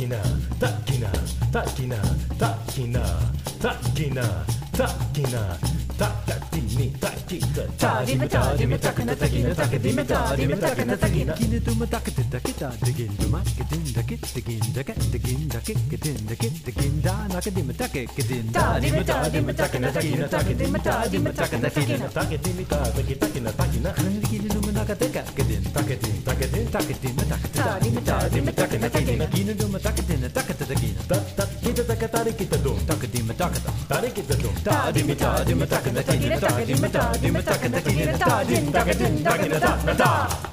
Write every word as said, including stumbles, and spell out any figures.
takina, takina, takina, takina, takina, takina, takatini, takita, tadime, tadime, takina, takina, takadime, tadime, takina, takina. Kine duma takate takita, digin duma, kedin dakit, digin dakat, digin dakit, kedin dakit, digin da, nakadime take, kedin Tadime, tadime, takina, takina, takadime, tadime, takina, takina, takadime, takita, takina, takina. Kine duma nakateka, kedin Takatin, takatin, takatin, takata. tadime, tadime, takina, takina. Kine duma takatin, takata takina. Tat, tat, kita, takatari, kita dum. Takadime takata. Tari kita dum. Tadime, tadime, takata, takina, takadime, tadime, takata, takina, tadime, takatin, takina, takata.